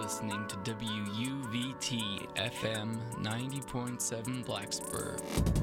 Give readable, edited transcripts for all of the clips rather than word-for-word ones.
listening to WUVT FM 90.7 Blacksburg.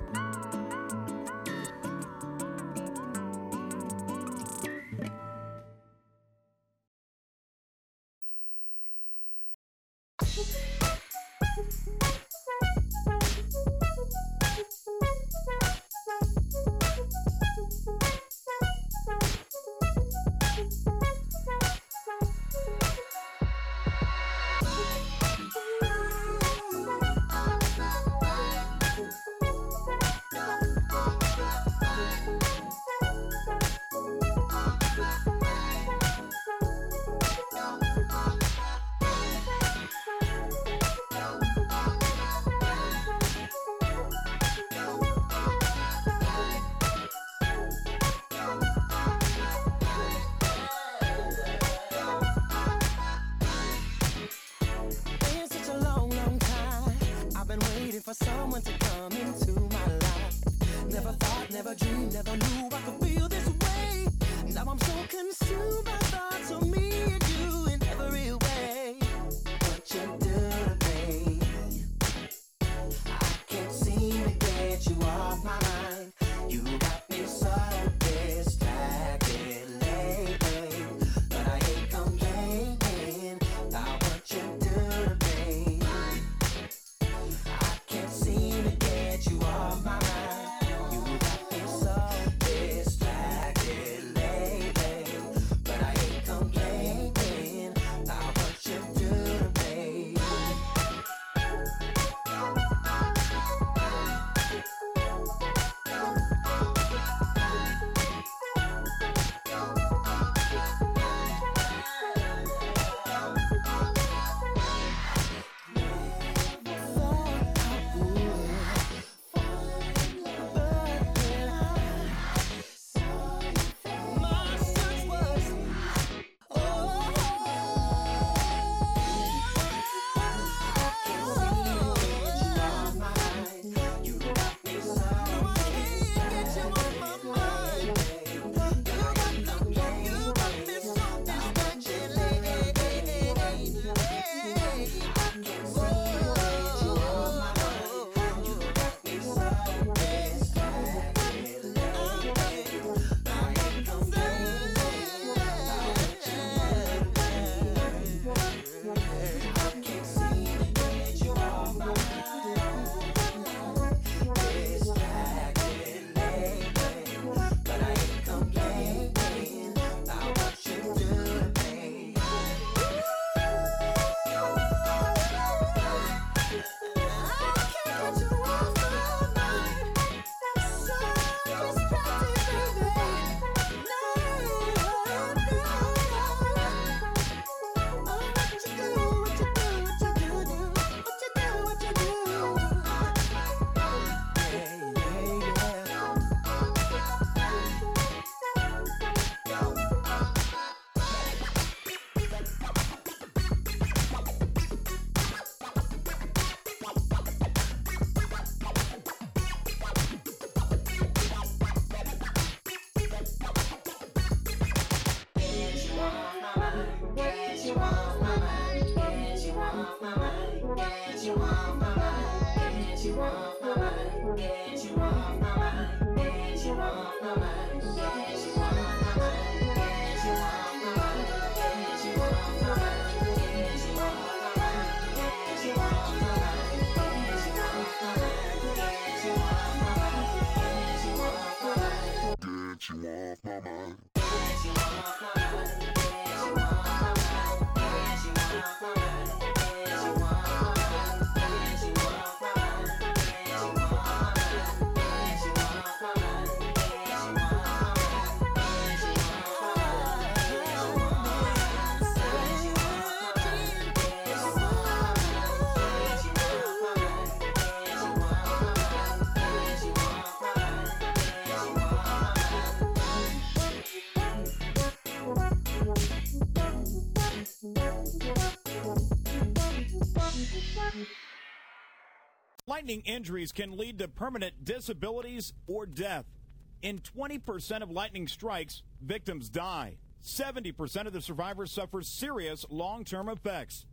Lightning injuries can lead to permanent disabilities or death. In 20% of lightning strikes, victims die. 70% of the survivors suffer serious long-term effects.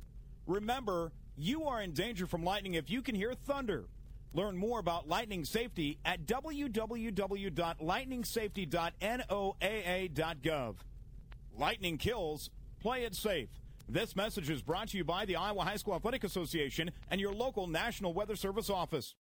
Remember, you are in danger from lightning if you can hear thunder. Learn more about lightning safety at www.lightningsafety.noaa.gov. Lightning kills. Play it safe. This message is brought to you by the Iowa High School Athletic Association and your local National Weather Service office.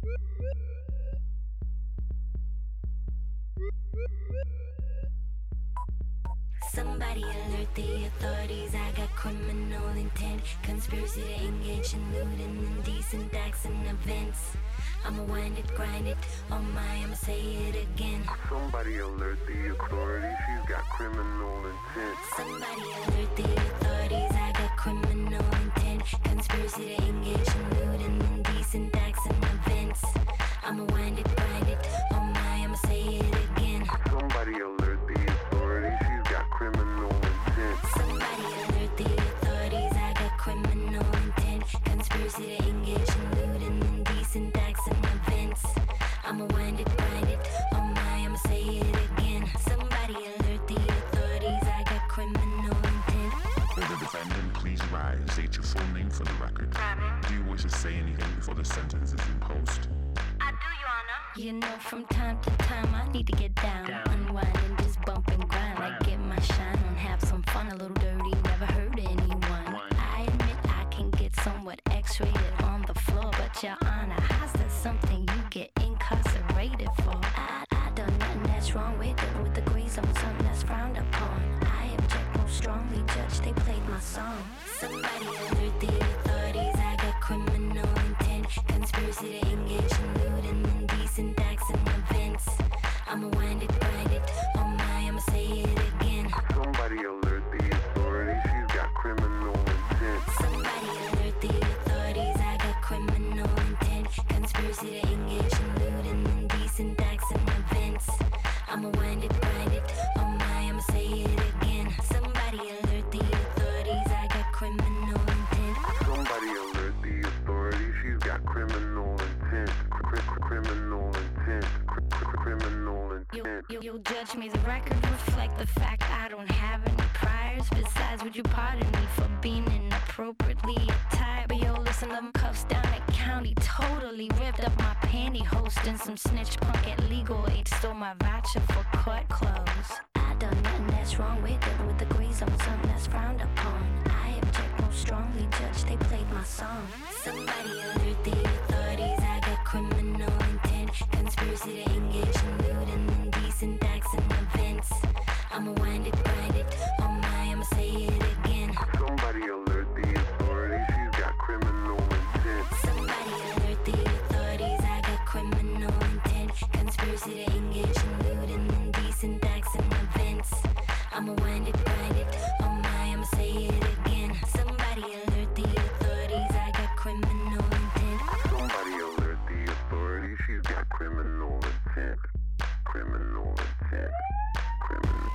Somebody alert the authorities, I got criminal intent. Conspiracy to engage in lewd and indecent acts and events. I'ma wind it, grind it, oh my, I'ma say it again. Somebody alert the authorities, she's got criminal intent. Somebody alert the authorities, I got criminal intent. Conspiracy to engage in lewd and indecent acts and events. I'ma wind it, grind it, oh my, I'ma say it again. Somebody alert the authorities, she's got criminal intent. Somebody alert the authorities, I got criminal intent. Conspiracy to engage in lewd and indecent acts and events. I'ma wind it, grind it, oh my, I'ma say it again. Somebody alert the authorities, I got criminal intent. Will the defendant please rise, state your full name for the record? Do you wish to say anything before the sentence is imposed? I do, Your Honor. You know, from time to time I need to get down. Unwind and just bump and grind. Like get my shine on, have some fun, a little dirty, never hurt anyone. I admit I can get somewhat X-rated on the floor, but Your Honor, how's that something you get incarcerated for? I done nothing that's wrong with it, with the grace on something that's frowned upon. I object most strongly, Judge, they played my song. Somebody alert the authorities, I got criminal intent. Conspiracy to engage in lewd and indecent acts and events. I'ma wind it, grind it, oh my, I'ma say it again. Somebody alert the authorities, she's got criminal intent. Somebody alert the authorities, I got criminal intent. Conspiracy to engage in lewd and indecent acts and events. I'ma wind it, grind it, oh my, I'ma say it again. Somebody alert the authorities, I got criminal intent. Somebody alert the authorities, she's got criminal intent. Criminal intent. Criminal intent. Yo, Judge, may the record reflect the fact I don't have any priors. Besides, would you pardon me for being inappropriately attired? But yo, listen, them cuffs down at county totally ripped up my pantyhose. And some snitch punk at legal aid stole my voucher for court clothes. I done nothing that's wrong with it, with the grace on something that's frowned upon. I object most strongly, Judge, they played my song. Somebody alert the authorities, I got criminal intent. Conspiracy to engage in lewd and indecent acts and events. I'ma wind it, grind it, oh my, I'ma say it again. Somebody alert the authorities, she's got criminal intent. Somebody alert the authorities, I got criminal intent. Conspiracy to engage in lewd and indecent acts and events. I'ma wind it, grind it, oh my, I'ma say it again. Somebody alert the authorities, I got criminal intent. Somebody alert the authorities, she's got criminal intent. Criminal intent. Criminal.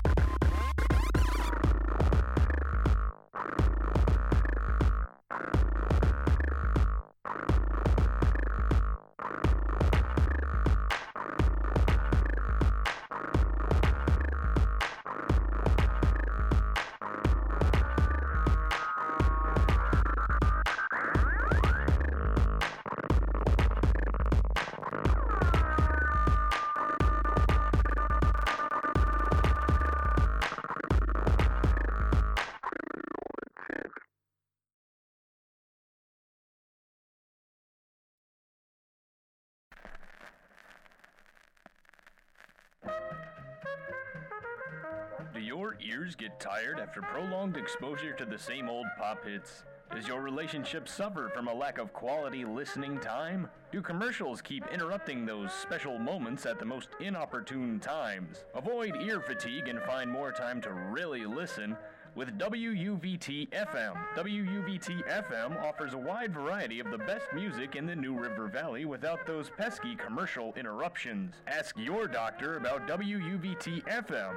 Do your ears get tired after prolonged exposure to the same old pop hits? Does your relationship suffer from a lack of quality listening time? Do commercials keep interrupting those special moments at the most inopportune times? Avoid ear fatigue and find more time to really listen with WUVT-FM. WUVT-FM offers a wide variety of the best music in the New River Valley without those pesky commercial interruptions. Ask your doctor about WUVT-FM.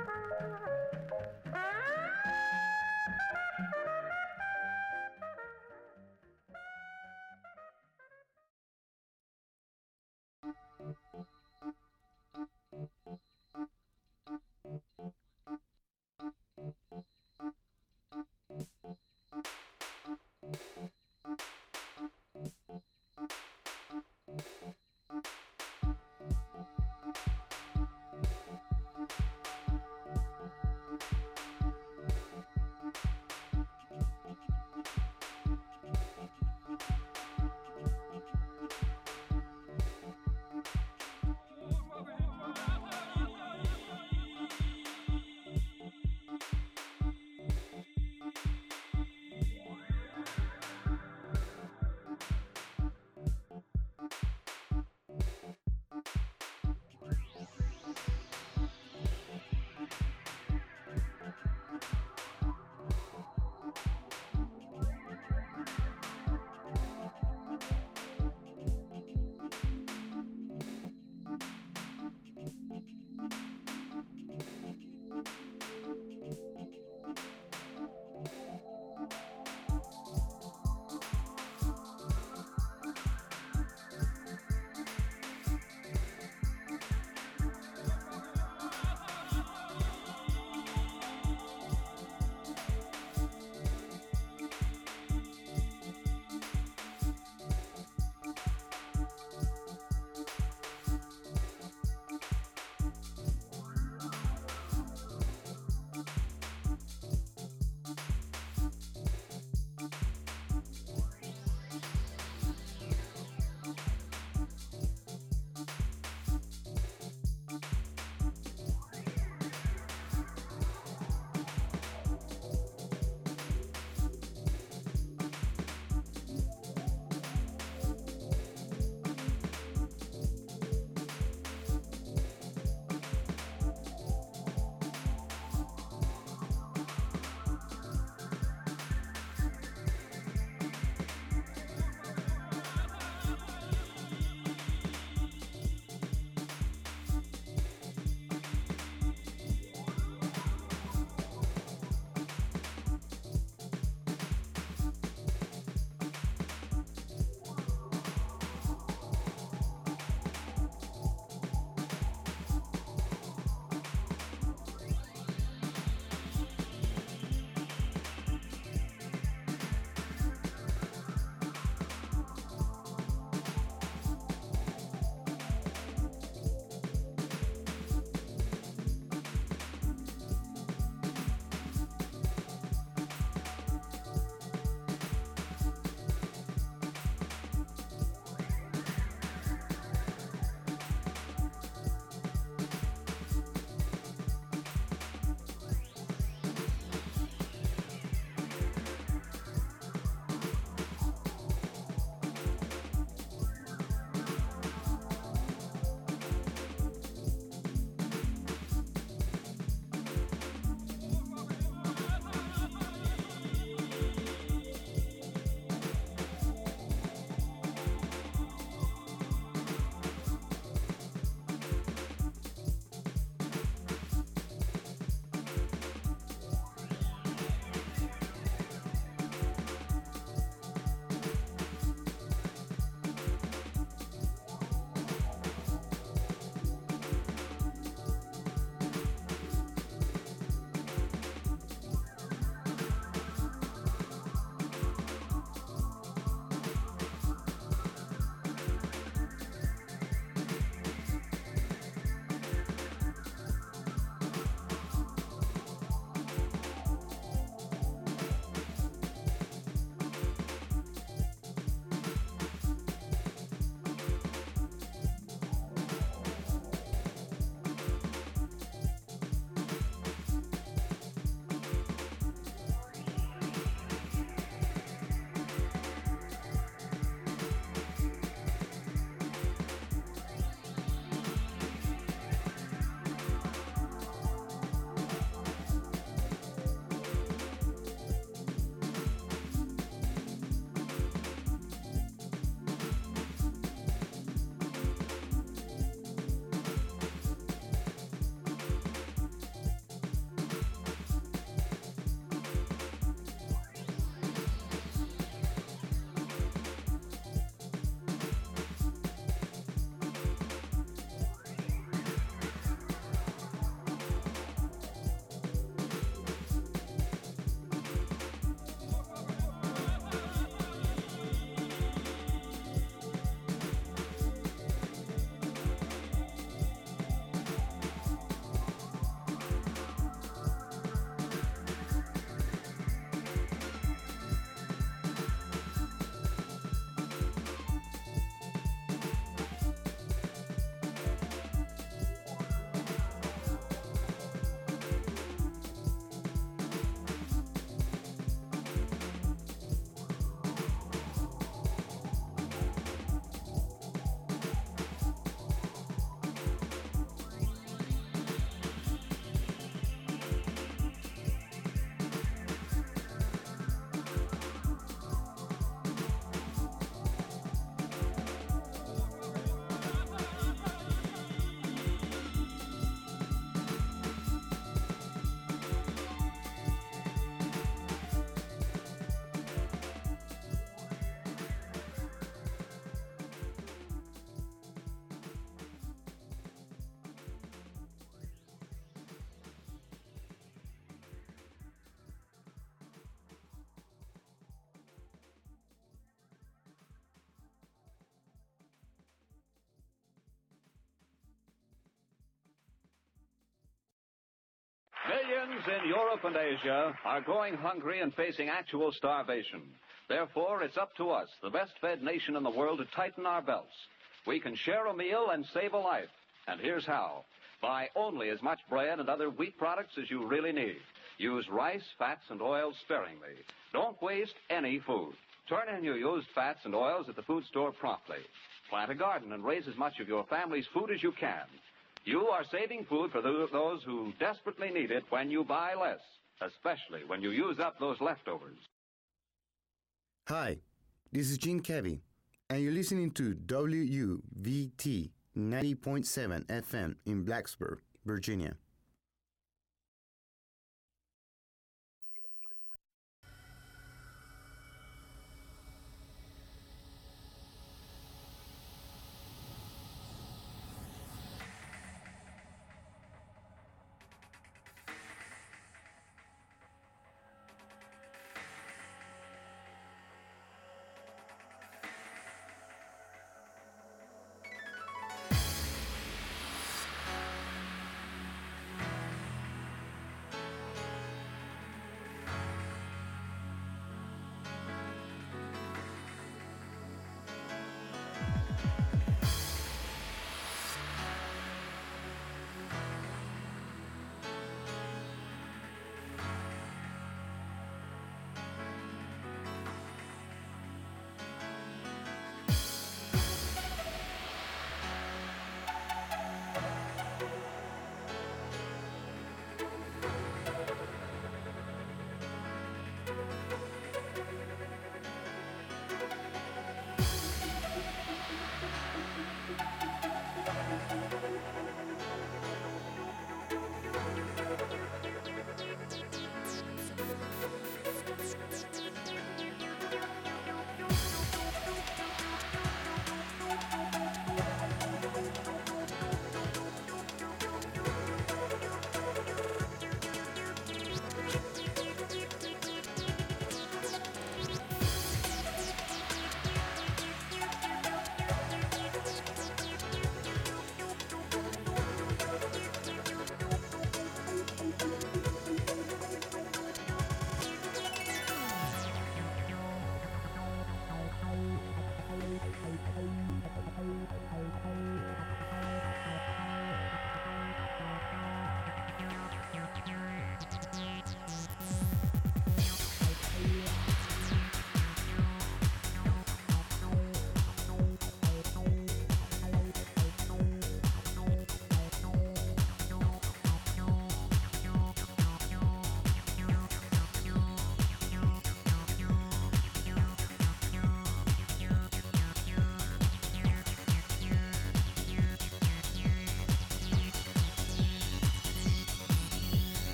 Millions in Europe and Asia are going hungry and facing actual starvation. Therefore, it's up to us, the best-fed nation in the world, to tighten our belts. We can share a meal and save a life. And here's how. Buy only as much bread and other wheat products as you really need. Use rice, fats, and oils sparingly. Don't waste any food. Turn in your used fats and oils at the food store promptly. Plant a garden and raise as much of your family's food as you can. You are saving food for those who desperately need it when you buy less, especially when you use up those leftovers. Hi, this is Gene Kevy, and you're listening to WUVT 90.7 FM in Blacksburg, Virginia.